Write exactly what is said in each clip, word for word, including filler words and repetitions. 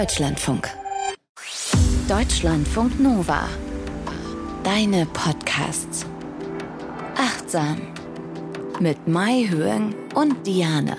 Deutschlandfunk. Deutschlandfunk Nova. Deine Podcasts. Achtsam. Mit Mai Höeng und Diane.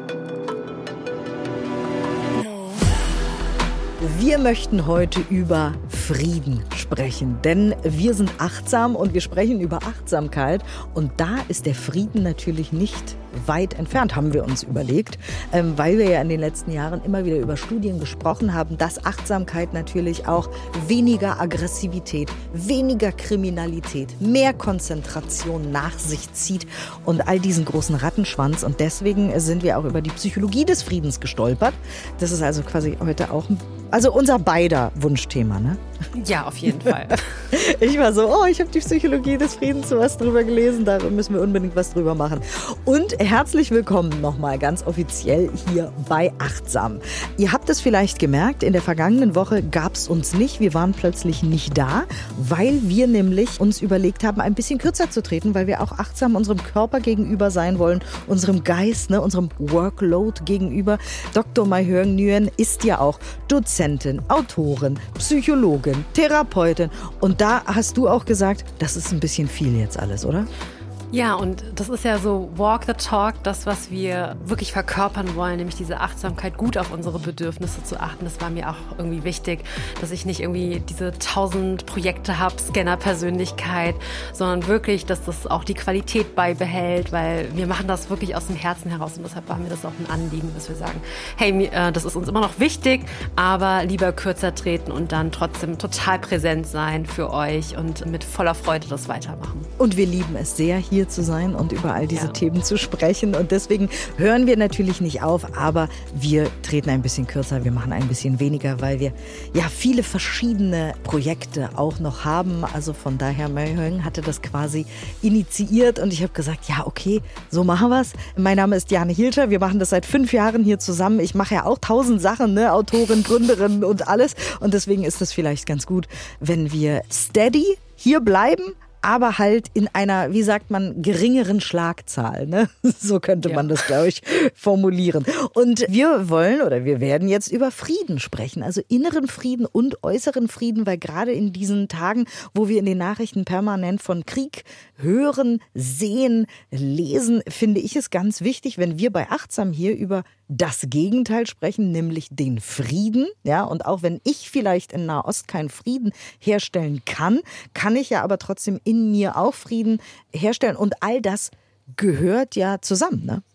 Wir möchten heute über Frieden sprechen, denn wir sind achtsam und wir sprechen über Achtsamkeit. Und da ist der Frieden natürlich nicht weit entfernt, haben wir uns überlegt, ähm, weil wir ja in den letzten Jahren immer wieder über Studien gesprochen haben, dass Achtsamkeit natürlich auch weniger Aggressivität, weniger Kriminalität, mehr Konzentration nach sich zieht und all diesen großen Rattenschwanz. Und deswegen sind wir auch über die Psychologie des Friedens gestolpert. Das ist also quasi heute auch also unser beider Wunschthema, ne? Ja, auf jeden Fall. Ich war so, oh, ich habe die Psychologie des Friedens so was drüber gelesen, da müssen wir unbedingt was drüber machen. Und herzlich willkommen nochmal ganz offiziell hier bei Achtsam. Ihr habt es vielleicht gemerkt, in der vergangenen Woche gab es uns nicht, wir waren plötzlich nicht da, weil wir nämlich uns überlegt haben, ein bisschen kürzer zu treten, weil wir auch achtsam unserem Körper gegenüber sein wollen, unserem Geist, ne, unserem Workload gegenüber. Doktor Mai Höeng Nguyen ist ja auch Dozentin, Autorin, Psychologin, Therapeutin. Und da hast du auch gesagt, das ist ein bisschen viel jetzt alles, oder? Ja, und das ist ja so Walk the Talk, das, was wir wirklich verkörpern wollen, nämlich diese Achtsamkeit, gut auf unsere Bedürfnisse zu achten. Das war mir auch irgendwie wichtig, dass ich nicht irgendwie diese tausend Projekte habe, Scanner-Persönlichkeit, sondern wirklich, dass das auch die Qualität beibehält, weil wir machen das wirklich aus dem Herzen heraus und deshalb war mir das auch ein Anliegen, dass wir sagen, hey, das ist uns immer noch wichtig, aber lieber kürzer treten und dann trotzdem total präsent sein für euch und mit voller Freude das weitermachen. Und wir lieben es sehr, hier zu sein und über all diese ja. Themen zu sprechen. Und deswegen hören wir natürlich nicht auf, aber wir treten ein bisschen kürzer, wir machen ein bisschen weniger, weil wir ja viele verschiedene Projekte auch noch haben. Also von daher, Mai Höeng hatte das quasi initiiert und ich habe gesagt, ja okay, so machen wir es. Mein Name ist Diane Hielscher, wir machen das seit fünf Jahren hier zusammen. Ich mache ja auch tausend Sachen, ne? Autorin, Gründerin und alles. Und deswegen ist es vielleicht ganz gut, wenn wir steady hier bleiben, aber halt in einer, wie sagt man, geringeren Schlagzahl. Ne? So könnte man ja. das, glaube ich, formulieren. Und wir wollen oder wir werden jetzt über Frieden sprechen, also inneren Frieden und äußeren Frieden, weil gerade in diesen Tagen, wo wir in den Nachrichten permanent von Krieg hören, sehen, lesen, finde ich es ganz wichtig, wenn wir bei Achtsam hier über das Gegenteil sprechen, nämlich den Frieden. Ja, und auch wenn ich vielleicht in Nahost keinen Frieden herstellen kann, kann ich ja aber trotzdem in mir auch Frieden herstellen. Und all das gehört ja zusammen, ne?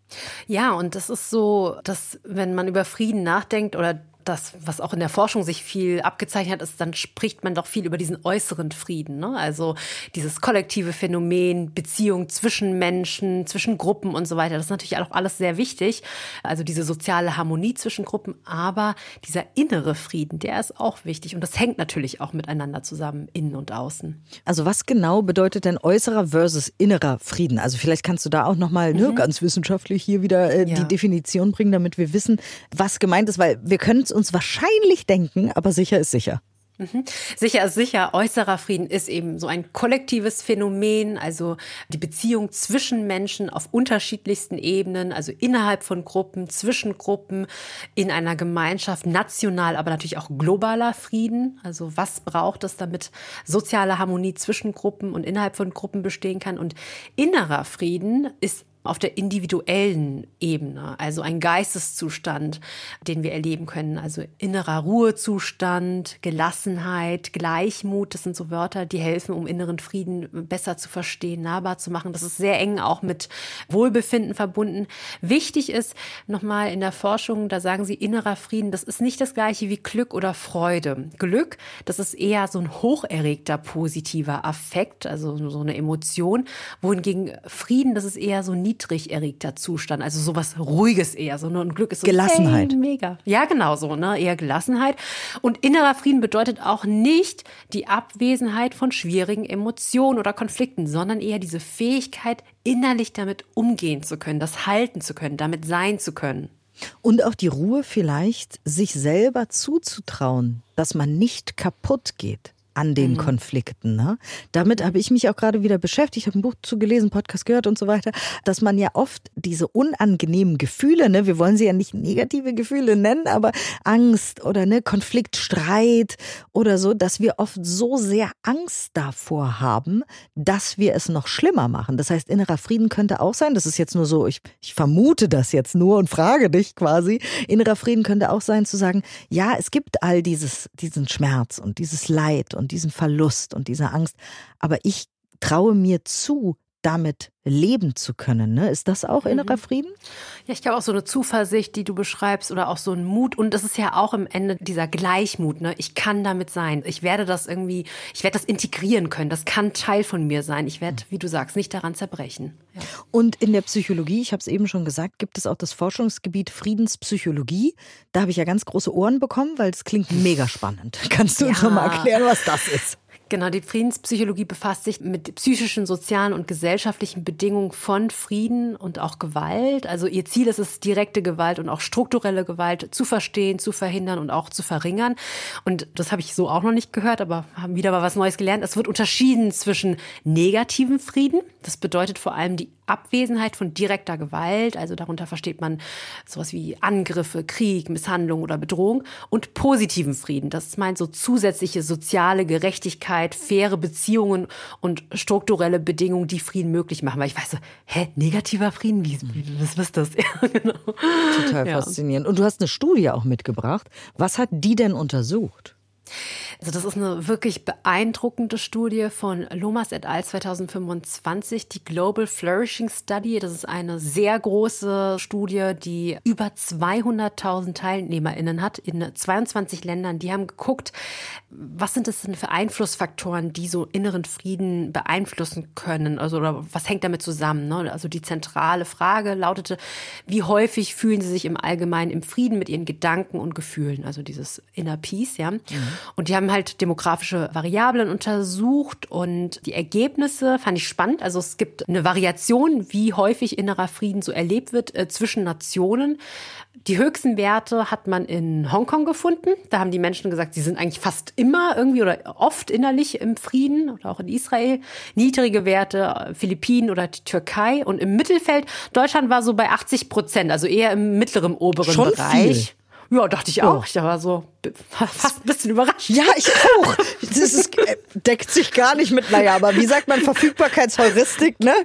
Ja, und das ist so, dass wenn man über Frieden nachdenkt oder das, was auch in der Forschung sich viel abgezeichnet hat, ist, dann spricht man doch viel über diesen äußeren Frieden, ne? Also dieses kollektive Phänomen, Beziehung zwischen Menschen, zwischen Gruppen und so weiter. Das ist natürlich auch alles sehr wichtig. Also diese soziale Harmonie zwischen Gruppen. Aber dieser innere Frieden, der ist auch wichtig. Und das hängt natürlich auch miteinander zusammen, innen und außen. Also was genau bedeutet denn äußerer versus innerer Frieden? Also vielleicht kannst du da auch nochmal mhm. ne, ganz wissenschaftlich hier wieder äh, ja. die Definition bringen, damit wir wissen, was gemeint ist. Weil wir können es uns wahrscheinlich denken, aber sicher ist sicher. Mhm. Sicher ist sicher, äußerer Frieden ist eben so ein kollektives Phänomen, also die Beziehung zwischen Menschen auf unterschiedlichsten Ebenen, also innerhalb von Gruppen, zwischen Gruppen, in einer Gemeinschaft, national, aber natürlich auch globaler Frieden. Also was braucht es, damit soziale Harmonie zwischen Gruppen und innerhalb von Gruppen bestehen kann? Und innerer Frieden ist auf der individuellen Ebene, also ein Geisteszustand, den wir erleben können, also innerer Ruhezustand, Gelassenheit, Gleichmut, das sind so Wörter, die helfen, um inneren Frieden besser zu verstehen, nahbar zu machen. Das ist sehr eng auch mit Wohlbefinden verbunden. Wichtig ist nochmal in der Forschung, da sagen sie, innerer Frieden, das ist nicht das Gleiche wie Glück oder Freude. Glück, das ist eher so ein hocherregter, positiver Affekt, also so eine Emotion, wohingegen Frieden, das ist eher so niedrig erregter Zustand, also sowas Ruhiges eher, so ein Glück ist so Gelassenheit. Hey, mega. Ja, genau so, ne, eher Gelassenheit. Und innerer Frieden bedeutet auch nicht die Abwesenheit von schwierigen Emotionen oder Konflikten, sondern eher diese Fähigkeit, innerlich damit umgehen zu können, das halten zu können, damit sein zu können. Und auch die Ruhe vielleicht, sich selber zuzutrauen, dass man nicht kaputt geht. an den Mhm. Konflikten. Ne? Damit habe ich mich auch gerade wieder beschäftigt, habe ein Buch zu gelesen, Podcast gehört und so weiter, dass man ja oft diese unangenehmen Gefühle, ne, wir wollen sie ja nicht negative Gefühle nennen, aber Angst oder ne, Konflikt, Streit oder so, dass wir oft so sehr Angst davor haben, dass wir es noch schlimmer machen. Das heißt, innerer Frieden könnte auch sein, das ist jetzt nur so, ich, ich vermute das jetzt nur und frage dich quasi, innerer Frieden könnte auch sein zu sagen, ja, es gibt all dieses, diesen Schmerz und dieses Leid und diesen Verlust und diese Angst, aber ich traue mir zu, damit leben zu können. Ne? Ist das auch innerer Frieden? Ja, ich glaube auch so eine Zuversicht, die du beschreibst oder auch so ein Mut. Und das ist ja auch im Ende dieser Gleichmut. Ne? Ich kann damit sein. Ich werde das irgendwie, ich werde das integrieren können. Das kann Teil von mir sein. Ich werde, wie du sagst, nicht daran zerbrechen. Ja. Und in der Psychologie, ich habe es eben schon gesagt, gibt es auch das Forschungsgebiet Friedenspsychologie. Da habe ich ja ganz große Ohren bekommen, weil es klingt mega spannend. Kannst du uns Ja. noch mal erklären, was das ist? Genau, die Friedenspsychologie befasst sich mit psychischen, sozialen und gesellschaftlichen Bedingungen von Frieden und auch Gewalt. Also ihr Ziel ist es, direkte Gewalt und auch strukturelle Gewalt zu verstehen, zu verhindern und auch zu verringern. Und das habe ich so auch noch nicht gehört, aber haben wieder mal was Neues gelernt. Es wird unterschieden zwischen negativen Frieden. Das bedeutet vor allem die Abwesenheit von direkter Gewalt, also darunter versteht man sowas wie Angriffe, Krieg, Misshandlung oder Bedrohung, und positiven Frieden. Das meint so zusätzliche soziale Gerechtigkeit, faire Beziehungen und strukturelle Bedingungen, die Frieden möglich machen. Weil ich weiß so, hä, negativer Frieden? Wie, wie was ist das? Ja, genau. Total Ja. faszinierend. Und du hast eine Studie auch mitgebracht. Was hat die denn untersucht? Also das ist eine wirklich beeindruckende Studie von Lomas et al. zwanzig fünfundzwanzig, die Global Flourishing Study. Das ist eine sehr große Studie, die über zweihunderttausend TeilnehmerInnen hat in zweiundzwanzig Ländern. Die haben geguckt, was sind das denn für Einflussfaktoren, die so inneren Frieden beeinflussen können? Also oder was hängt damit zusammen? Ne? Also die zentrale Frage lautete, wie häufig fühlen sie sich im Allgemeinen im Frieden mit ihren Gedanken und Gefühlen? Also dieses Inner Peace, ja. Mhm. Und die haben halt demografische Variablen untersucht und die Ergebnisse fand ich spannend. Also es gibt eine Variation, wie häufig innerer Frieden so erlebt wird äh, zwischen Nationen. Die höchsten Werte hat man in Hongkong gefunden. Da haben die Menschen gesagt, sie sind eigentlich fast immer irgendwie oder oft innerlich im Frieden oder auch in Israel. Niedrige Werte Philippinen oder die Türkei. Und im Mittelfeld, Deutschland war so bei achtzig Prozent, also eher im mittleren oberen Schon Bereich. Viel. Ja, dachte ich auch. Ich war so fast ein bisschen überrascht. Ja, ich auch. Das ist, deckt sich gar nicht mit, naja, aber wie sagt man, Verfügbarkeitsheuristik, ne?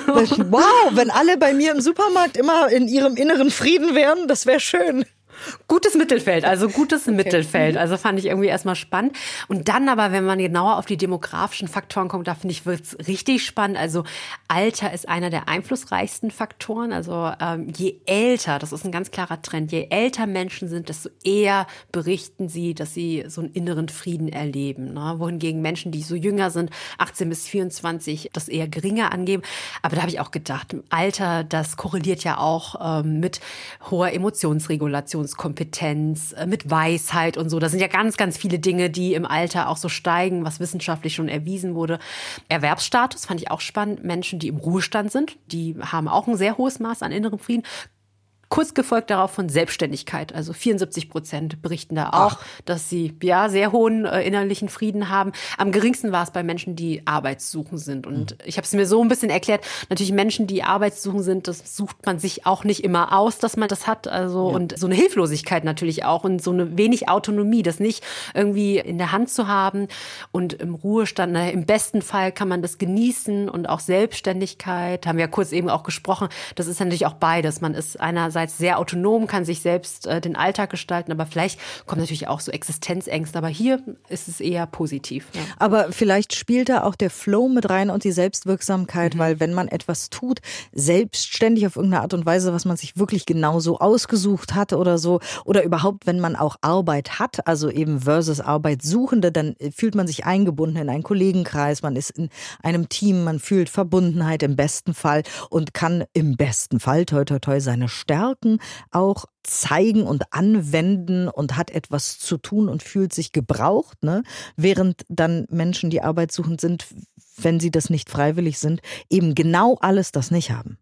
Wow, wenn alle bei mir im Supermarkt immer in ihrem inneren Frieden wären, das wäre schön. Gutes Mittelfeld, also gutes okay. Mittelfeld. Also fand ich irgendwie erstmal spannend. Und dann aber, wenn man genauer auf die demografischen Faktoren kommt, da finde ich, wird es richtig spannend. Also Alter ist einer der einflussreichsten Faktoren. Also ähm, je älter, das ist ein ganz klarer Trend, je älter Menschen sind, desto eher berichten sie, dass sie so einen inneren Frieden erleben. Ne? Wohingegen Menschen, die so jünger sind, achtzehn bis vierundzwanzig, das eher geringer angeben. Aber da habe ich auch gedacht, Alter, das korreliert ja auch ähm, mit hoher Emotionsregulation, Kompetenz, mit Weisheit und so. Das sind ja ganz, ganz viele Dinge, die im Alter auch so steigen, was wissenschaftlich schon erwiesen wurde. Erwerbsstatus fand ich auch spannend. Menschen, die im Ruhestand sind, die haben auch ein sehr hohes Maß an innerem Frieden. Kurz gefolgt darauf von Selbstständigkeit. Also vierundsiebzig Prozent berichten da auch, Ach. dass sie ja sehr hohen äh, innerlichen Frieden haben. Am geringsten war es bei Menschen, die arbeitssuchend sind. Und mhm. ich habe es mir so ein bisschen erklärt. Natürlich Menschen, die arbeitssuchend sind, das sucht man sich auch nicht immer aus, dass man das hat. Also ja. Und so eine Hilflosigkeit natürlich auch und so eine wenig Autonomie, das nicht irgendwie in der Hand zu haben. Und im Ruhestand, na, im besten Fall kann man das genießen und auch Selbstständigkeit. Haben wir ja kurz eben auch gesprochen. Das ist natürlich auch beides. Man ist einerseits sehr autonom, kann sich selbst äh, den Alltag gestalten, aber vielleicht kommen natürlich auch so Existenzängste, aber hier ist es eher positiv. Ja. Aber vielleicht spielt da auch der Flow mit rein und die Selbstwirksamkeit, mhm. weil wenn man etwas tut, selbstständig auf irgendeine Art und Weise, was man sich wirklich genauso ausgesucht hat oder so, oder überhaupt, wenn man auch Arbeit hat, also eben versus Arbeitssuchende, dann fühlt man sich eingebunden in einen Kollegenkreis, man ist in einem Team, man fühlt Verbundenheit im besten Fall und kann im besten Fall, toi toi toi, seine Stärken auch zeigen und anwenden und hat etwas zu tun und fühlt sich gebraucht, ne? Während dann Menschen, die arbeitssuchend sind, wenn sie das nicht freiwillig sind, eben genau alles das nicht haben.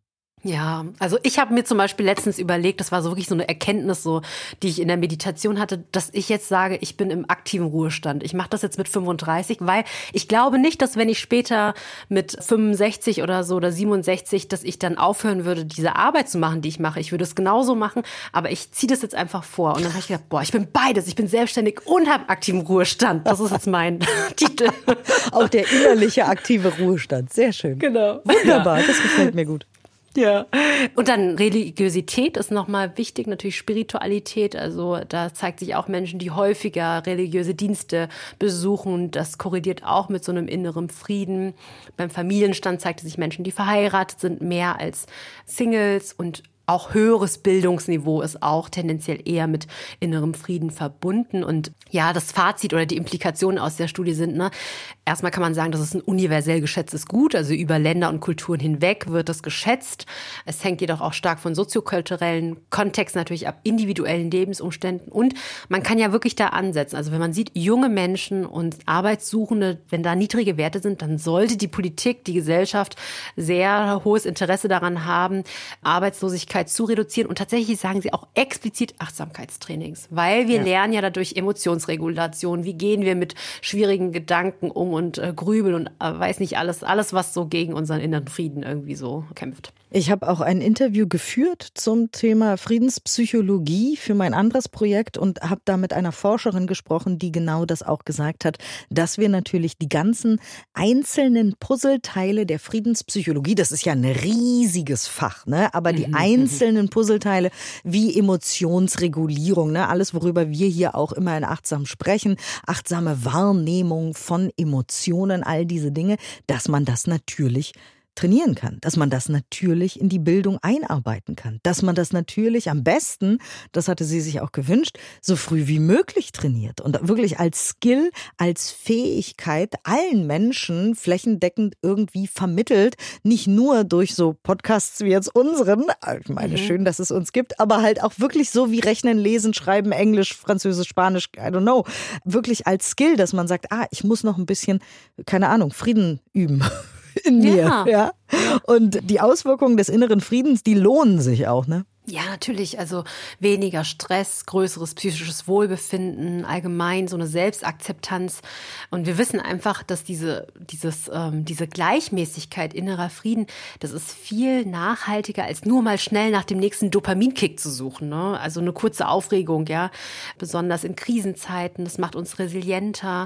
Ja, also ich habe mir zum Beispiel letztens überlegt, das war so wirklich so eine Erkenntnis, so, die ich in der Meditation hatte, dass ich jetzt sage, ich bin im aktiven Ruhestand. Ich mache das jetzt mit fünfunddreißig, weil ich glaube nicht, dass wenn ich später mit fünfundsechzig oder so oder siebenundsechzig, dass ich dann aufhören würde, diese Arbeit zu machen, die ich mache. Ich würde es genauso machen, aber ich ziehe das jetzt einfach vor. Und dann habe ich gedacht, boah, ich bin beides. Ich bin selbstständig und habe aktiven Ruhestand. Das ist jetzt mein Titel. Auch der innerliche aktive Ruhestand. Sehr schön. Genau. Wunderbar, ja. Das gefällt mir gut. Ja. Und dann Religiosität ist nochmal wichtig, natürlich Spiritualität. Also da zeigt sich auch Menschen, die häufiger religiöse Dienste besuchen. Das korreliert auch mit so einem inneren Frieden. Beim Familienstand zeigt sich Menschen, die verheiratet sind, mehr als Singles, und auch höheres Bildungsniveau ist auch tendenziell eher mit innerem Frieden verbunden. Und ja, das Fazit oder die Implikationen aus der Studie sind, ne, erstmal kann man sagen, das ist ein universell geschätztes Gut, also über Länder und Kulturen hinweg wird das geschätzt. Es hängt jedoch auch stark von soziokulturellen Kontext natürlich ab, individuellen Lebensumständen, und man kann ja wirklich da ansetzen. Also wenn man sieht, junge Menschen und Arbeitssuchende, wenn da niedrige Werte sind, dann sollte die Politik, die Gesellschaft sehr hohes Interesse daran haben, Arbeitslosigkeit zu reduzieren, und tatsächlich sagen sie auch explizit Achtsamkeitstrainings, weil wir ja. lernen ja dadurch Emotionsregulation, wie gehen wir mit schwierigen Gedanken um und äh, grübeln und äh, weiß nicht alles, alles, was so gegen unseren inneren Frieden irgendwie so kämpft. Ich habe auch ein Interview geführt zum Thema Friedenspsychologie für mein anderes Projekt und habe da mit einer Forscherin gesprochen, die genau das auch gesagt hat, dass wir natürlich die ganzen einzelnen Puzzleteile der Friedenspsychologie, das ist ja ein riesiges Fach, ne? Aber die einzelnen Puzzleteile wie Emotionsregulierung, ne? Alles, worüber wir hier auch immer in Achtsam sprechen, achtsame Wahrnehmung von Emotionen, all diese Dinge, dass man das natürlich trainieren kann, dass man das natürlich in die Bildung einarbeiten kann, dass man das natürlich am besten, das hatte sie sich auch gewünscht, so früh wie möglich trainiert und wirklich als Skill, als Fähigkeit allen Menschen flächendeckend irgendwie vermittelt, nicht nur durch so Podcasts wie jetzt unseren, ich meine, mhm. schön, dass es uns gibt, aber halt auch wirklich so wie Rechnen, Lesen, Schreiben, Englisch, Französisch, Spanisch, I don't know, wirklich als Skill, dass man sagt, ah, ich muss noch ein bisschen, keine Ahnung, Frieden üben. In mir, ja. ja. Und die Auswirkungen des inneren Friedens, die lohnen sich auch, ne? Ja, natürlich. Also weniger Stress, größeres psychisches Wohlbefinden, allgemein so eine Selbstakzeptanz. Und wir wissen einfach, dass diese, dieses, ähm, diese Gleichmäßigkeit innerer Frieden, das ist viel nachhaltiger, als nur mal schnell nach dem nächsten Dopaminkick zu suchen, ne? Also eine kurze Aufregung, ja. Besonders in Krisenzeiten. Das macht uns resilienter.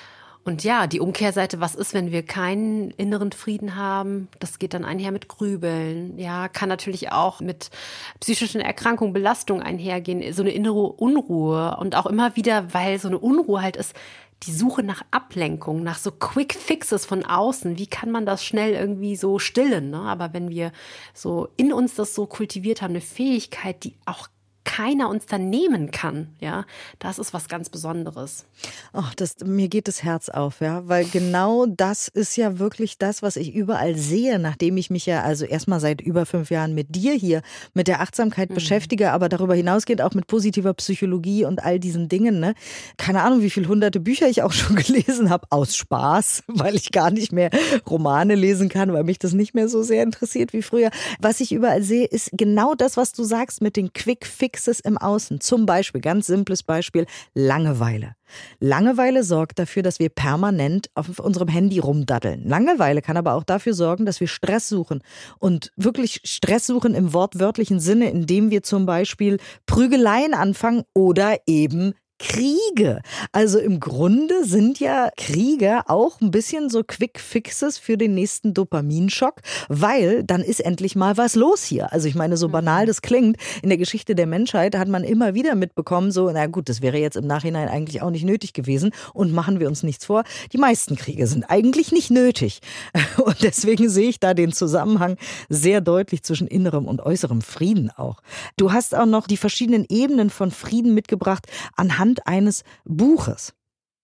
Und ja, die Umkehrseite, was ist, wenn wir keinen inneren Frieden haben? Das geht dann einher mit Grübeln. Ja, kann natürlich auch mit psychischen Erkrankungen, Belastungen einhergehen. So eine innere Unruhe. Und auch immer wieder, weil so eine Unruhe halt ist, die Suche nach Ablenkung, nach so Quick Fixes von außen. Wie kann man das schnell irgendwie so stillen? Ne? Aber wenn wir so in uns das so kultiviert haben, eine Fähigkeit, die auch keiner uns dann nehmen kann, ja, das ist was ganz Besonderes. Ach, das, mir geht das Herz auf, ja, weil genau das ist ja wirklich das, was ich überall sehe, nachdem ich mich ja also erstmal seit über fünf Jahren mit dir hier, mit der Achtsamkeit mhm. beschäftige, aber darüber hinausgehend auch mit positiver Psychologie und all diesen Dingen, ne. Keine Ahnung, wie viele hunderte Bücher ich auch schon gelesen habe, aus Spaß, weil ich gar nicht mehr Romane lesen kann, weil mich das nicht mehr so sehr interessiert wie früher. Was ich überall sehe, ist genau das, was du sagst mit den Quick Fixes im Außen. Zum Beispiel, ganz simples Beispiel, Langeweile. Langeweile sorgt dafür, dass wir permanent auf unserem Handy rumdaddeln. Langeweile kann aber auch dafür sorgen, dass wir Stress suchen. Und wirklich Stress suchen im wortwörtlichen Sinne, indem wir zum Beispiel Prügeleien anfangen oder eben Kriege. Also im Grunde sind ja Kriege auch ein bisschen so Quick Fixes für den nächsten Dopaminschock, weil dann ist endlich mal was los hier. Also ich meine, so banal das klingt, in der Geschichte der Menschheit hat man immer wieder mitbekommen, so, na gut, das wäre jetzt im Nachhinein eigentlich auch nicht nötig gewesen, und machen wir uns nichts vor, die meisten Kriege sind eigentlich nicht nötig. Und deswegen sehe ich da den Zusammenhang sehr deutlich zwischen innerem und äußerem Frieden auch. Du hast auch noch die verschiedenen Ebenen von Frieden mitgebracht anhand eines Buches.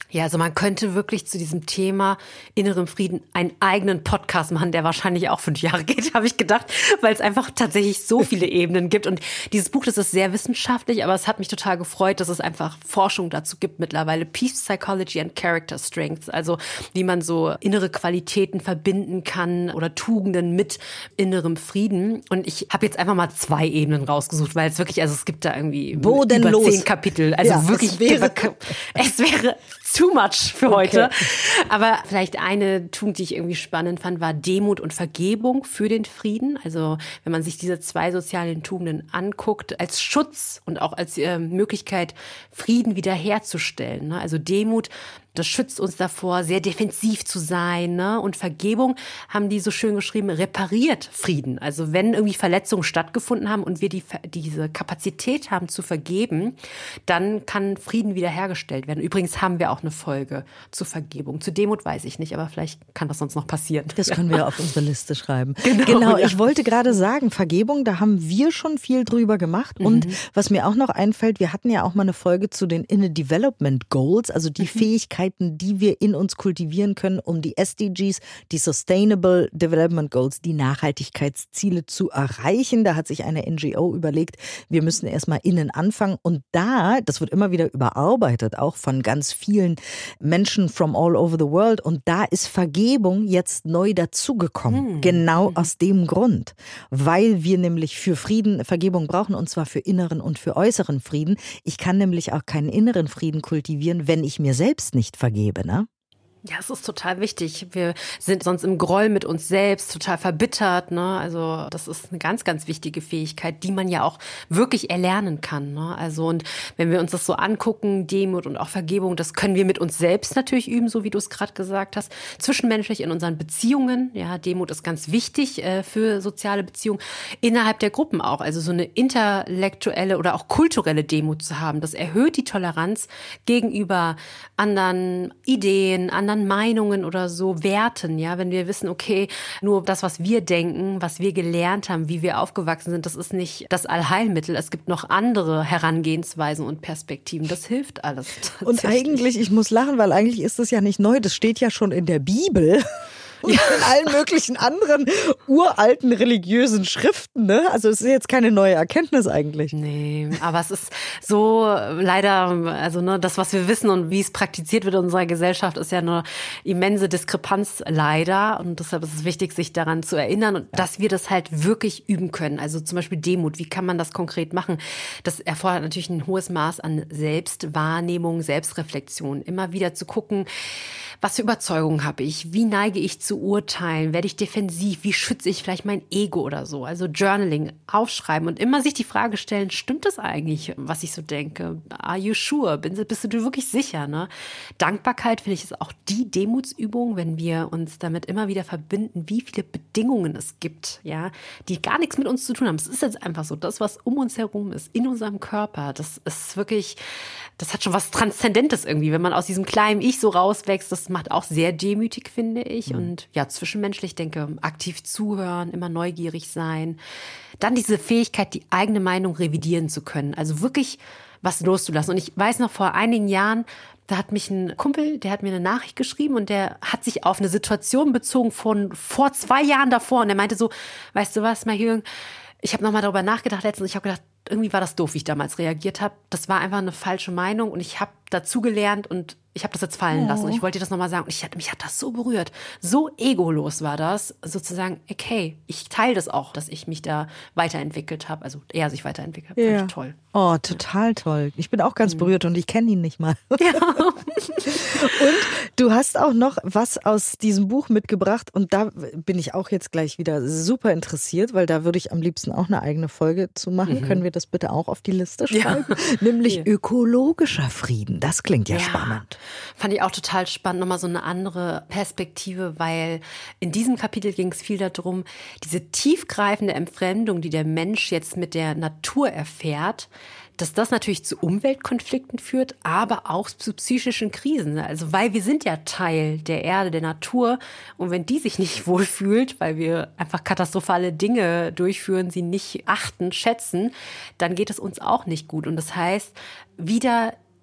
Ja, also man könnte wirklich zu diesem Thema innerem Frieden einen eigenen Podcast machen, der wahrscheinlich auch fünf Jahre geht, habe ich gedacht, weil es einfach tatsächlich so viele Ebenen gibt. Und dieses Buch, das ist sehr wissenschaftlich, aber es hat mich total gefreut, dass es einfach Forschung dazu gibt mittlerweile. Peace Psychology and Character Strengths, also wie man so innere Qualitäten verbinden kann oder Tugenden mit innerem Frieden. Und ich habe jetzt einfach mal zwei Ebenen rausgesucht, weil es wirklich, also es gibt da irgendwie Bodenlos. über zehn Kapitel. Also ja, wirklich, es wäre, es wäre too much für heute. Okay. Aber vielleicht eine Tugend, die ich irgendwie spannend fand, war Demut und Vergebung für den Frieden. Also wenn man sich diese zwei sozialen Tugenden anguckt, als Schutz und auch als äh, Möglichkeit, Frieden wiederherzustellen. Ne? Also Demut, das schützt uns davor, sehr defensiv zu sein. Ne? Und Vergebung, haben die so schön geschrieben, repariert Frieden. Also wenn irgendwie Verletzungen stattgefunden haben und wir die, diese Kapazität haben zu vergeben, dann kann Frieden wiederhergestellt werden. Übrigens haben wir auch eine Folge zur Vergebung. Zu Demut weiß ich nicht, aber vielleicht kann das sonst noch passieren. Das können wir auf unsere Liste schreiben. Genau, genau ja. Ich wollte gerade sagen, Vergebung, da haben wir schon viel drüber gemacht. Mhm. Und was mir auch noch einfällt, wir hatten ja auch mal eine Folge zu den Inner Development Goals, also die mhm. Fähigkeiten, die wir in uns kultivieren können, um die S D Gs, die Sustainable Development Goals, die Nachhaltigkeitsziele zu erreichen. Da hat sich eine N G O überlegt, wir müssen erstmal innen anfangen. Und da, das wird immer wieder überarbeitet, auch von ganz vielen Menschen from all over the world. Und da ist Vergebung jetzt neu dazugekommen. Mhm. Genau mhm. aus dem Grund. Weil wir nämlich für Frieden Vergebung brauchen, und zwar für inneren und für äußeren Frieden. Ich kann nämlich auch keinen inneren Frieden kultivieren, wenn ich mir selbst nicht vergebe, ne? Ja, es ist total wichtig. Wir sind sonst im Groll mit uns selbst, total verbittert, ne? Also das ist eine ganz, ganz wichtige Fähigkeit, die man ja auch wirklich erlernen kann, ne? Also und wenn wir uns das so angucken, Demut und auch Vergebung, das können wir mit uns selbst natürlich üben, so wie du es gerade gesagt hast. Zwischenmenschlich in unseren Beziehungen, ja, Demut ist ganz wichtig äh, für soziale Beziehungen. Innerhalb der Gruppen auch, also so eine intellektuelle oder auch kulturelle Demut zu haben, das erhöht die Toleranz gegenüber anderen Ideen, anderen Meinungen oder so, Werten, ja, wenn wir wissen, okay, nur das, was wir denken, was wir gelernt haben, wie wir aufgewachsen sind, das ist nicht das Allheilmittel. Es gibt noch andere Herangehensweisen und Perspektiven. Das hilft alles. Und eigentlich, ich muss lachen, weil eigentlich ist das ja nicht neu, das steht ja schon in der Bibel. Und ja. in allen möglichen anderen uralten religiösen Schriften, ne? Also es ist jetzt keine neue Erkenntnis eigentlich. Nee, aber es ist so leider, also ne, das, was wir wissen und wie es praktiziert wird in unserer Gesellschaft, ist ja eine immense Diskrepanz leider. Und deshalb ist es wichtig, sich daran zu erinnern und dass wir das halt wirklich üben können. Also zum Beispiel Demut, wie kann man das konkret machen? Das erfordert natürlich ein hohes Maß an Selbstwahrnehmung, Selbstreflexion. Immer wieder zu gucken, was für Überzeugungen habe ich? Wie neige ich zu urteilen? Werde ich defensiv? Wie schütze ich vielleicht mein Ego oder so? Also Journaling, aufschreiben und immer sich die Frage stellen, stimmt das eigentlich, was ich so denke? Are you sure? Bist du dir wirklich sicher? Ne? Dankbarkeit, finde ich, ist auch die Demutsübung, wenn wir uns damit immer wieder verbinden, wie viele Bedingungen es gibt, ja, die gar nichts mit uns zu tun haben. Es ist jetzt einfach so, das, was um uns herum ist, in unserem Körper, das ist wirklich, das hat schon was Transzendentes irgendwie, wenn man aus diesem kleinen Ich so rauswächst. Das macht auch sehr demütig, finde ich. Mhm. Und ja, zwischenmenschlich, denke, aktiv zuhören, immer neugierig sein. Dann diese Fähigkeit, die eigene Meinung revidieren zu können. Also wirklich was loszulassen. Und ich weiß noch, vor einigen Jahren, da hat mich ein Kumpel, der hat mir eine Nachricht geschrieben und der hat sich auf eine Situation bezogen von vor zwei Jahren davor. Und er meinte so, weißt du was, Mahjong, ich habe nochmal darüber nachgedacht letztens. Ich habe gedacht, irgendwie war das doof, wie ich damals reagiert habe. Das war einfach eine falsche Meinung und ich habe dazugelernt und ich habe das jetzt fallen lassen. Und ich wollte dir das nochmal sagen. Und ich hatte, mich hat das so berührt. So egolos war das, sozusagen, okay, ich teile das auch, dass ich mich da weiterentwickelt habe. Also er sich weiterentwickelt hat. Ja. Fand ich toll. Oh, total toll. Ich bin auch ganz mhm. berührt und ich kenne ihn nicht mal. Ja. Und du hast auch noch was aus diesem Buch mitgebracht und da bin ich auch jetzt gleich wieder super interessiert, weil da würde ich am liebsten auch eine eigene Folge zu machen. Mhm. Können wir das bitte auch auf die Liste schreiben? Ja. Nämlich ja. ökologischer Frieden. Das klingt ja, ja spannend. Fand ich auch total spannend, nochmal so eine andere Perspektive, weil in diesem Kapitel ging es viel darum, diese tiefgreifende Entfremdung, die der Mensch jetzt mit der Natur erfährt, dass das natürlich zu Umweltkonflikten führt, aber auch zu psychischen Krisen. Also weil wir sind ja Teil der Erde, der Natur. Und wenn die sich nicht wohlfühlt, weil wir einfach katastrophale Dinge durchführen, sie nicht achten, schätzen, dann geht es uns auch nicht gut. Und das heißt, wieder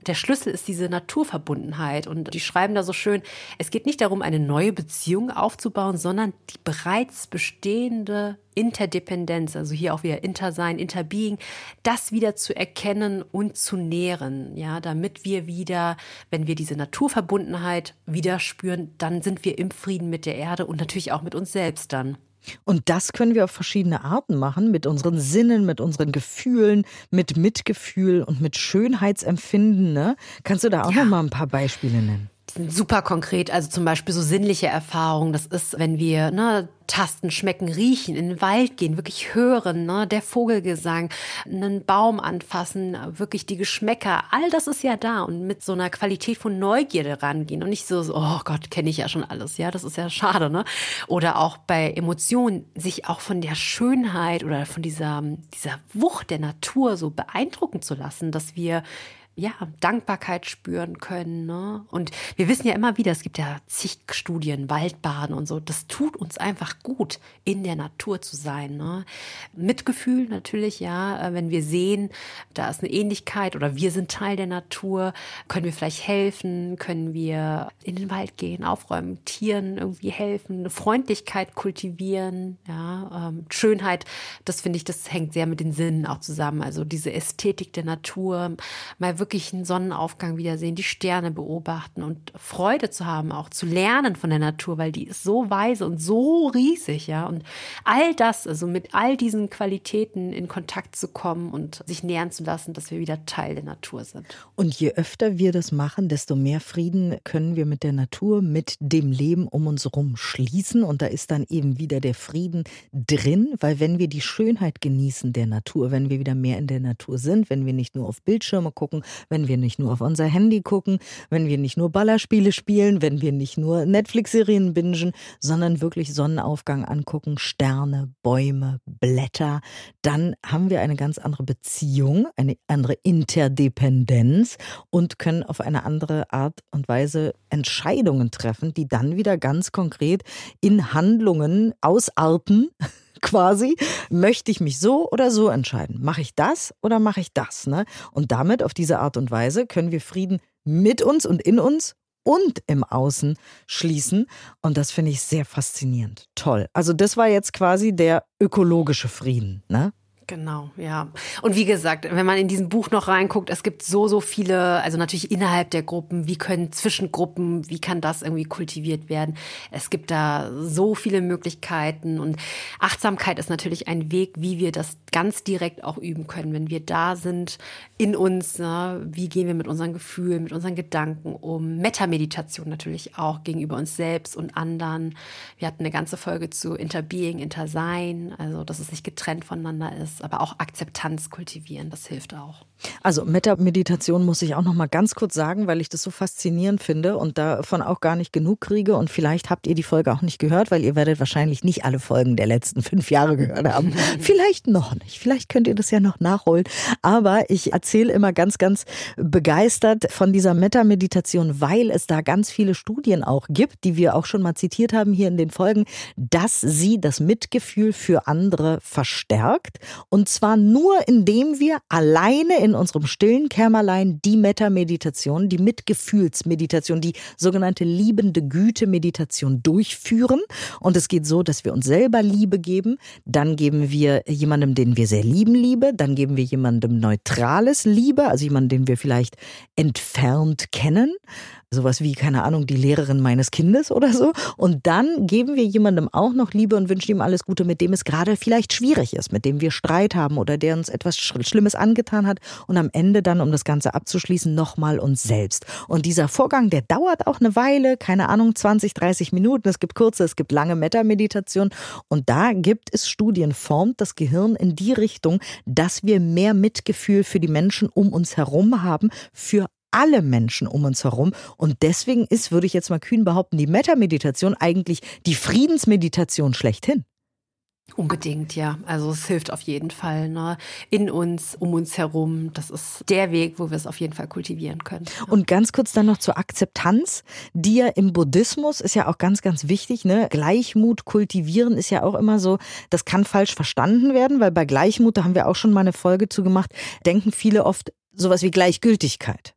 der Schlüssel ist diese Naturverbundenheit. Und die schreiben da so schön, es geht nicht darum, eine neue Beziehung aufzubauen, sondern die bereits bestehende Interdependenz, also hier auch wieder Intersein, Interbeing, das wieder zu erkennen und zu nähren, ja, damit wir wieder, wenn wir diese Naturverbundenheit wieder spüren, dann sind wir im Frieden mit der Erde und natürlich auch mit uns selbst dann. Und das können wir auf verschiedene Arten machen, mit unseren Sinnen, mit unseren Gefühlen, mit Mitgefühl und mit Schönheitsempfinden. Ne? Kannst du da auch ja. noch mal ein paar Beispiele nennen? Die sind super konkret, also zum Beispiel so sinnliche Erfahrungen. Das ist, wenn wir ne, tasten, schmecken, riechen, in den Wald gehen, wirklich hören, ne, der Vogelgesang, einen Baum anfassen, wirklich die Geschmäcker. All das ist ja da und mit so einer Qualität von Neugierde rangehen und nicht so, so oh Gott, kenne ich ja schon alles. Ja, das ist ja schade, ne? Oder auch bei Emotionen, sich auch von der Schönheit oder von dieser, dieser Wucht der Natur so beeindrucken zu lassen, dass wir ja, Dankbarkeit spüren können. Ne? Und wir wissen ja immer wieder, es gibt ja zig Studien, Waldbaden und so. Das tut uns einfach gut, in der Natur zu sein. Ne? Mitgefühl natürlich, ja. Wenn wir sehen, da ist eine Ähnlichkeit oder wir sind Teil der Natur, können wir vielleicht helfen, können wir in den Wald gehen, aufräumen, Tieren irgendwie helfen, eine Freundlichkeit kultivieren. Ja? Ähm, Schönheit, das finde ich, das hängt sehr mit den Sinnen auch zusammen. Also diese Ästhetik der Natur, mal wirklich einen Sonnenaufgang wiedersehen, die Sterne beobachten und Freude zu haben, auch zu lernen von der Natur, weil die ist so weise und so riesig, ja. Und all das, also mit all diesen Qualitäten in Kontakt zu kommen und sich nähern zu lassen, dass wir wieder Teil der Natur sind. Und je öfter wir das machen, desto mehr Frieden können wir mit der Natur, mit dem Leben um uns herum schließen. Und da ist dann eben wieder der Frieden drin, weil wenn wir die Schönheit genießen der Natur, wenn wir wieder mehr in der Natur sind, wenn wir nicht nur auf Bildschirme gucken, wenn wir nicht nur auf unser Handy gucken, wenn wir nicht nur Ballerspiele spielen, wenn wir nicht nur Netflix-Serien bingen, sondern wirklich Sonnenaufgang angucken, Sterne, Bäume, Blätter, dann haben wir eine ganz andere Beziehung, eine andere Interdependenz und können auf eine andere Art und Weise Entscheidungen treffen, die dann wieder ganz konkret in Handlungen ausarten. Quasi, möchte ich mich so oder so entscheiden? Mache ich das oder mache ich das? Ne? Und damit, auf diese Art und Weise, können wir Frieden mit uns und in uns und im Außen schließen. Und das finde ich sehr faszinierend. Toll. Also das war jetzt quasi der ökologische Frieden, ne? Genau, ja. Und wie gesagt, wenn man in diesem Buch noch reinguckt, es gibt so, so viele, also natürlich innerhalb der Gruppen, wie können Zwischengruppen, wie kann das irgendwie kultiviert werden? Es gibt da so viele Möglichkeiten und Achtsamkeit ist natürlich ein Weg, wie wir das ganz direkt auch üben können, wenn wir da sind in uns, ne? Wie gehen wir mit unseren Gefühlen, mit unseren Gedanken um? Metameditation natürlich auch gegenüber uns selbst und anderen. Wir hatten eine ganze Folge zu Interbeing, Intersein, also dass es nicht getrennt voneinander ist. Aber auch Akzeptanz kultivieren, das hilft auch. Also Metameditation muss ich auch noch mal ganz kurz sagen, weil ich das so faszinierend finde und davon auch gar nicht genug kriege. Und vielleicht habt ihr die Folge auch nicht gehört, weil ihr werdet wahrscheinlich nicht alle Folgen der letzten fünf Jahre gehört haben. Vielleicht noch nicht, vielleicht könnt ihr das ja noch nachholen. Aber ich erzähle immer ganz, ganz begeistert von dieser Metameditation, weil es da ganz viele Studien auch gibt, die wir auch schon mal zitiert haben hier in den Folgen, dass sie das Mitgefühl für andere verstärkt. Und zwar nur, indem wir alleine in unserem stillen Kämmerlein die Metameditation, die Mitgefühlsmeditation, die sogenannte liebende Güte-Meditation durchführen. Und es geht so, dass wir uns selber Liebe geben, dann geben wir jemandem, den wir sehr lieben, Liebe, dann geben wir jemandem neutrales Liebe, also jemanden, den wir vielleicht entfernt kennen. Sowas wie, keine Ahnung, die Lehrerin meines Kindes oder so. Und dann geben wir jemandem auch noch Liebe und wünschen ihm alles Gute, mit dem es gerade vielleicht schwierig ist, mit dem wir Streit haben oder der uns etwas Schlimmes angetan hat. Und am Ende dann, um das Ganze abzuschließen, nochmal uns selbst. Und dieser Vorgang, der dauert auch eine Weile, keine Ahnung, zwanzig, dreißig Minuten. Es gibt kurze, es gibt lange Metameditation. Und da gibt es Studien, formt das Gehirn in die Richtung, dass wir mehr Mitgefühl für die Menschen um uns herum haben, für alle Menschen um uns herum. Und deswegen ist, würde ich jetzt mal kühn behaupten, die Metameditation eigentlich die Friedensmeditation schlechthin. Unbedingt, ja. Also es hilft auf jeden Fall, ne? In uns, um uns herum. Das ist der Weg, wo wir es auf jeden Fall kultivieren können. Ja. Und ganz kurz dann noch zur Akzeptanz, die ja im Buddhismus ist ja auch ganz, ganz wichtig, ne? Gleichmut kultivieren ist ja auch immer so, das kann falsch verstanden werden, weil bei Gleichmut, da haben wir auch schon mal eine Folge zu gemacht, denken viele oft sowas wie Gleichgültigkeit.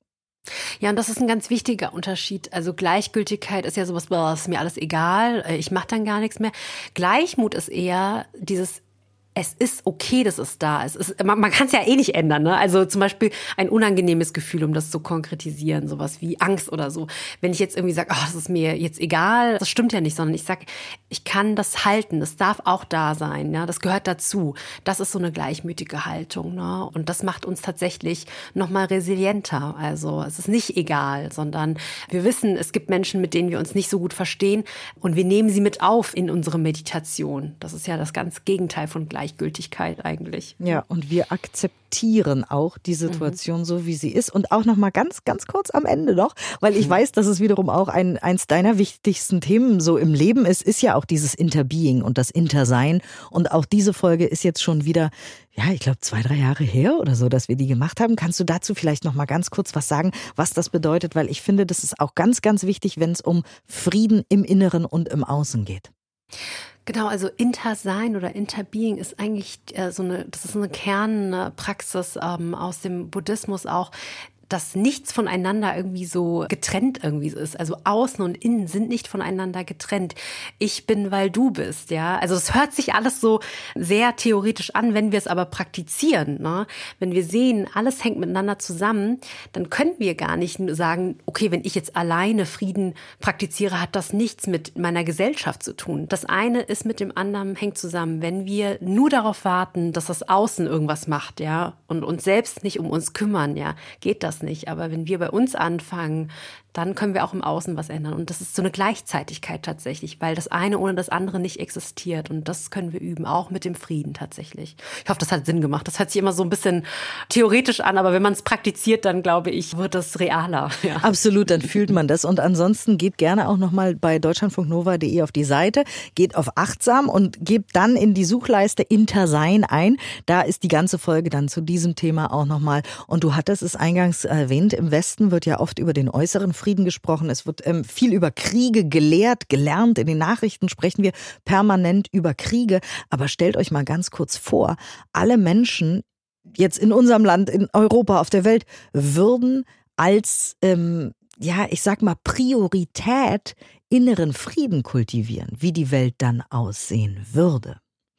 Ja, und das ist ein ganz wichtiger Unterschied. Also Gleichgültigkeit ist ja sowas, boah, ist mir alles egal, ich mache dann gar nichts mehr. Gleichmut ist eher dieses, es ist okay, dass es da ist. Es ist man man kann es ja eh nicht ändern, ne? Also zum Beispiel ein unangenehmes Gefühl, um das zu konkretisieren, sowas wie Angst oder so. Wenn ich jetzt irgendwie sage, oh, das ist mir jetzt egal, das stimmt ja nicht, sondern ich sage, ich kann das halten, das darf auch da sein, ja, das gehört dazu. Das ist so eine gleichmütige Haltung, ne? Und das macht uns tatsächlich nochmal resilienter. Also es ist nicht egal, sondern wir wissen, es gibt Menschen, mit denen wir uns nicht so gut verstehen und wir nehmen sie mit auf in unsere Meditation. Das ist ja das ganz Gegenteil von Gleichgültigkeit. Gleichgültigkeit eigentlich. Ja, und wir akzeptieren auch die Situation mhm. so, wie sie ist. Und auch noch mal ganz, ganz kurz am Ende noch, weil ich mhm. weiß, dass es wiederum auch ein, eins deiner wichtigsten Themen so im Leben ist, ist ja auch dieses Interbeing und das Intersein. Und auch diese Folge ist jetzt schon wieder, ja, ich glaube zwei, drei Jahre her oder so, dass wir die gemacht haben. Kannst du dazu vielleicht noch mal ganz kurz was sagen, was das bedeutet? Weil ich finde, das ist auch ganz, ganz wichtig, wenn es um Frieden im Inneren und im Außen geht. Genau, also Intersein oder Interbeing ist eigentlich äh, so eine, das ist eine Kernpraxis ähm, aus dem Buddhismus auch, dass nichts voneinander irgendwie so getrennt irgendwie ist. Also außen und innen sind nicht voneinander getrennt. Ich bin, weil du bist, ja. Also es hört sich alles so sehr theoretisch an, wenn wir es aber praktizieren, ne? Wenn wir sehen, alles hängt miteinander zusammen, dann können wir gar nicht sagen, okay, wenn ich jetzt alleine Frieden praktiziere, hat das nichts mit meiner Gesellschaft zu tun. Das eine ist mit dem anderen, hängt zusammen. Wenn wir nur darauf warten, dass das Außen irgendwas macht, ja, und uns selbst nicht um uns kümmern, ja, geht das nicht. Aber wenn wir bei uns anfangen, dann können wir auch im Außen was ändern. Und das ist so eine Gleichzeitigkeit tatsächlich, weil das eine ohne das andere nicht existiert. Und das können wir üben, auch mit dem Frieden tatsächlich. Ich hoffe, das hat Sinn gemacht. Das hört sich immer so ein bisschen theoretisch an, aber wenn man es praktiziert, dann glaube ich, wird das realer. Ja. Absolut, dann fühlt man das. Und ansonsten geht gerne auch nochmal bei deutschlandfunknova punkt de auf die Seite, geht auf achtsam und gebt dann in die Suchleiste Intersein ein. Da ist die ganze Folge dann zu diesem Thema auch nochmal. Und du hattest es eingangs erwähnt, im Westen wird ja oft über den äußeren Frieden gesprochen. Es wird ähm, viel über Kriege gelehrt, gelernt. In den Nachrichten sprechen wir permanent über Kriege. Aber stellt euch mal ganz kurz vor, alle Menschen jetzt in unserem Land, in Europa, auf der Welt, würden als, ähm, ja, ich sag mal, Priorität inneren Frieden kultivieren, wie die Welt dann aussehen würde.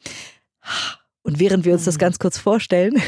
Und während wir uns das ganz kurz vorstellen,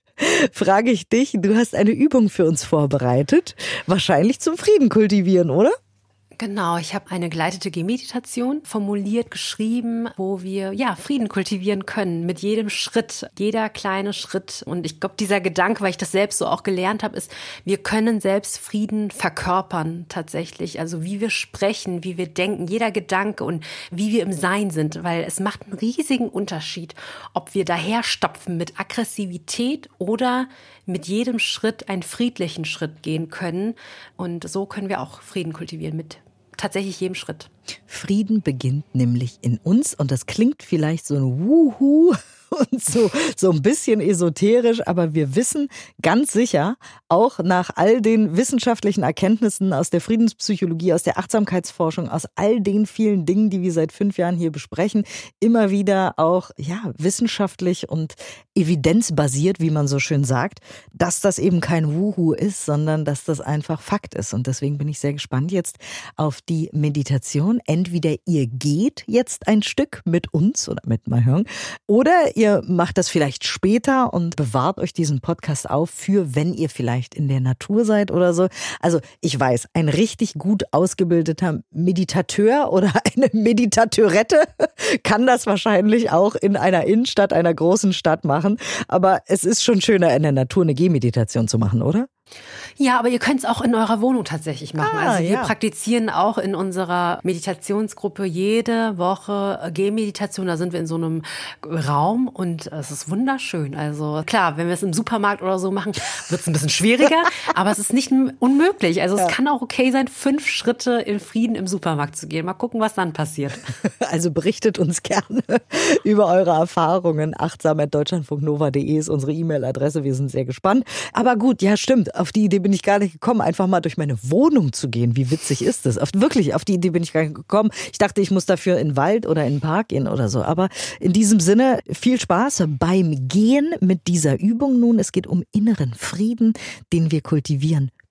frage ich dich, du hast eine Übung für uns vorbereitet, wahrscheinlich zum Frieden kultivieren, oder? Genau, ich habe eine geleitete Gehmeditation formuliert, geschrieben, wo wir ja Frieden kultivieren können mit jedem Schritt, jeder kleine Schritt. Und ich glaube, dieser Gedanke, weil ich das selbst so auch gelernt habe, ist, wir können selbst Frieden verkörpern tatsächlich. Also wie wir sprechen, wie wir denken, jeder Gedanke und wie wir im Sein sind. Weil es macht einen riesigen Unterschied, ob wir daherstapfen mit Aggressivität oder mit jedem Schritt einen friedlichen Schritt gehen können. Und so können wir auch Frieden kultivieren mit tatsächlich jedem Schritt. Frieden beginnt nämlich in uns und das klingt vielleicht so ein Wuhu und so, so ein bisschen esoterisch, aber wir wissen ganz sicher, auch nach all den wissenschaftlichen Erkenntnissen aus der Friedenspsychologie, aus der Achtsamkeitsforschung, aus all den vielen Dingen, die wir seit fünf Jahren hier besprechen, immer wieder auch ja wissenschaftlich und evidenzbasiert, wie man so schön sagt, dass das eben kein Wuhu ist, sondern dass das einfach Fakt ist. Und deswegen bin ich sehr gespannt jetzt auf die Meditation. Entweder ihr geht jetzt ein Stück mit uns oder mit Mahjong oder ihr macht das vielleicht später und bewahrt euch diesen Podcast auf für, wenn ihr vielleicht in der Natur seid oder so. Also ich weiß, ein richtig gut ausgebildeter Meditateur oder eine Meditateurette kann das wahrscheinlich auch in einer Innenstadt, einer großen Stadt machen. Aber es ist schon schöner, in der Natur eine Gehmeditation zu machen, oder? Ja, aber ihr könnt es auch in eurer Wohnung tatsächlich machen. Ah, also wir ja. praktizieren auch in unserer Meditationsgruppe jede Woche Gehmeditation. Da sind wir in so einem Raum und es ist wunderschön. Also klar, wenn wir es im Supermarkt oder so machen, wird es ein bisschen schwieriger, aber es ist nicht unmöglich. Also es ja. kann auch okay sein, fünf Schritte in Frieden im Supermarkt zu gehen. Mal gucken, was dann passiert. Also berichtet uns gerne über eure Erfahrungen. achtsam at deutschlandfunknova punkt de ist unsere E-Mail-Adresse. Wir sind sehr gespannt. Aber gut, ja stimmt. Auf die Idee bin ich gar nicht gekommen, einfach mal durch meine Wohnung zu gehen. Wie witzig ist das? Auf, wirklich, auf die Idee bin ich gar nicht gekommen. Ich dachte, ich muss dafür in den Wald oder in den Park gehen oder so. Aber in diesem Sinne, viel Spaß beim Gehen mit dieser Übung nun. Es geht um inneren Frieden, den wir kultivieren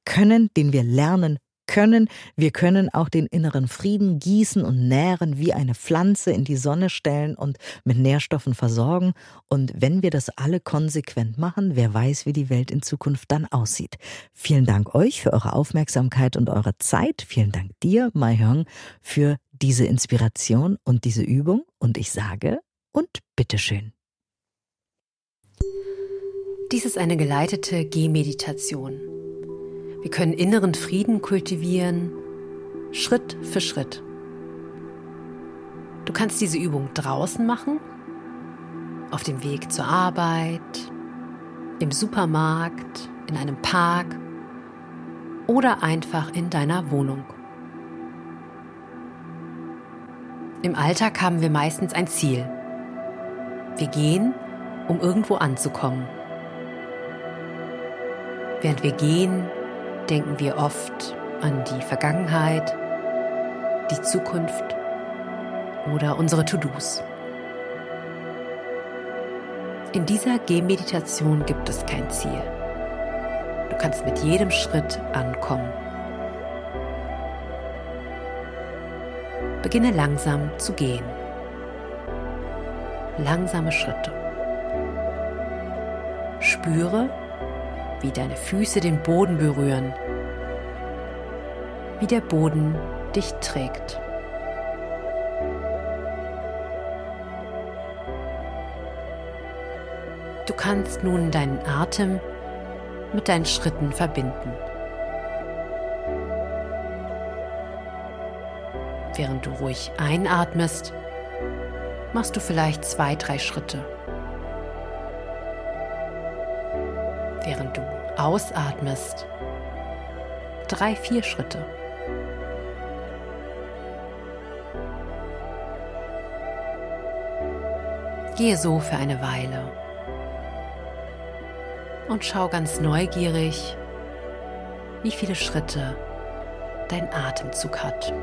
können, den wir lernen können. Wir können auch den inneren Frieden gießen und nähren, wie eine Pflanze in die Sonne stellen und mit Nährstoffen versorgen. Und wenn wir das alle konsequent machen, wer weiß, wie die Welt in Zukunft dann aussieht. Vielen Dank euch für eure Aufmerksamkeit und eure Zeit. Vielen Dank dir, Mai Hyung, für diese Inspiration und diese Übung. Und ich sage, und bitteschön. Dies ist eine geleitete Gehmeditation. Wir können inneren Frieden kultivieren, Schritt für Schritt. Du kannst diese Übung draußen machen, auf dem Weg zur Arbeit, im Supermarkt, in einem Park oder einfach in deiner Wohnung. Im Alltag haben wir meistens ein Ziel. Wir gehen, um irgendwo anzukommen. Während wir gehen, denken wir oft an die Vergangenheit, die Zukunft oder unsere To-Dos. In dieser Gehmeditation gibt es kein Ziel. Du kannst mit jedem Schritt ankommen. Beginne langsam zu gehen. Langsame Schritte. Spüre, wie deine Füße den Boden berühren, wie der Boden dich trägt. Du kannst nun deinen Atem mit deinen Schritten verbinden. Während du ruhig einatmest, machst du vielleicht zwei, drei Schritte. Während du ausatmest, drei, vier Schritte. Gehe so für eine Weile und schau ganz neugierig, wie viele Schritte dein Atemzug hat.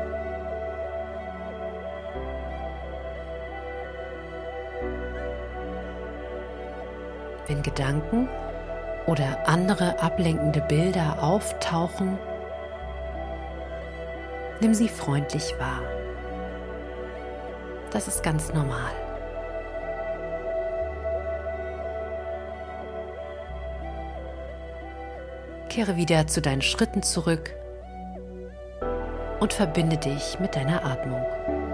Wenn Gedanken oder andere ablenkende Bilder auftauchen, nimm sie freundlich wahr. Das ist ganz normal. Kehre wieder zu deinen Schritten zurück und verbinde dich mit deiner Atmung.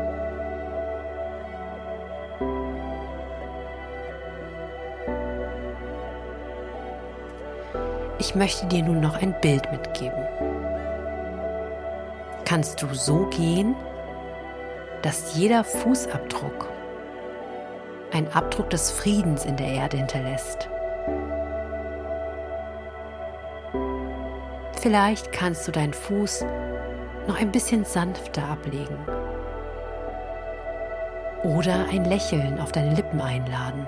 Ich möchte dir nun noch ein Bild mitgeben. Kannst du so gehen, dass jeder Fußabdruck einen Abdruck des Friedens in der Erde hinterlässt? Vielleicht kannst du deinen Fuß noch ein bisschen sanfter ablegen oder ein Lächeln auf deine Lippen einladen.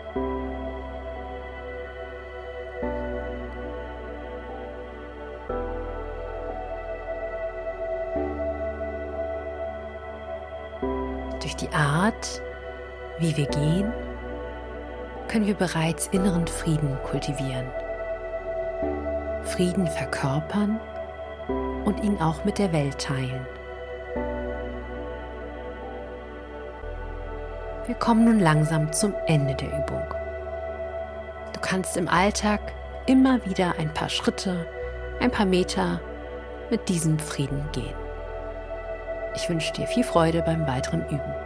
Durch die Art, wie wir gehen, können wir bereits inneren Frieden kultivieren, Frieden verkörpern und ihn auch mit der Welt teilen. Wir kommen nun langsam zum Ende der Übung. Du kannst im Alltag immer wieder ein paar Schritte, ein paar Meter mit diesem Frieden gehen. Ich wünsche dir viel Freude beim weiteren Üben.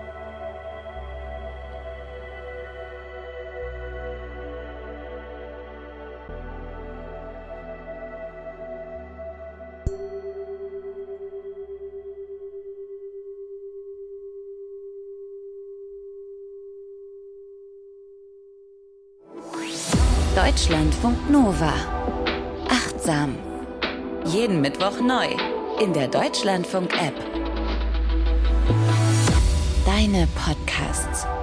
Deutschlandfunk Nova. Achtsam. Jeden Mittwoch neu in der Deutschlandfunk-App. Deine Podcasts.